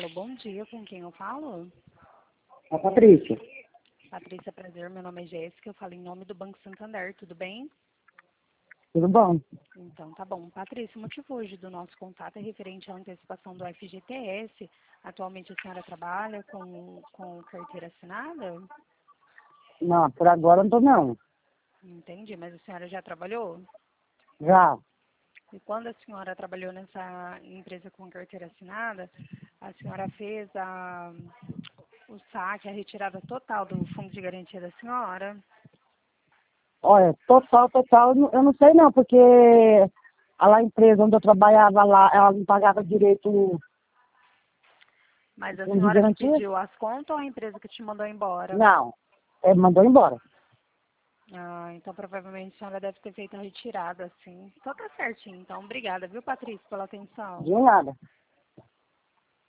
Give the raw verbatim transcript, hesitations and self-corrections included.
Alô, bom dia, com quem eu falo? A Patrícia. Patrícia, prazer, meu nome é Jéssica, eu falo em nome do Banco Santander, tudo bem? Tudo bom? Então, tá bom. Patrícia, o motivo hoje do nosso contato é referente à antecipação do F G T S. Atualmente a senhora trabalha com, com carteira assinada? Não, por agora não tô não. Entendi, mas a senhora já trabalhou? Já. E quando a senhora trabalhou nessa empresa com carteira assinada, a senhora fez a, o saque, a retirada total do fundo de garantia da senhora? Olha, total, total, eu não- eu não sei não, porque a lá empresa onde eu trabalhava lá, ela não pagava direito o Mas a fundo de senhora que garantia? pediu as contas ou a empresa que te mandou embora? Não. Ele mandou embora. Ah, então provavelmente a senhora deve ter feito a retirada, sim. Então tá certinho. Então, obrigada, viu, Patrícia, pela atenção. De nada.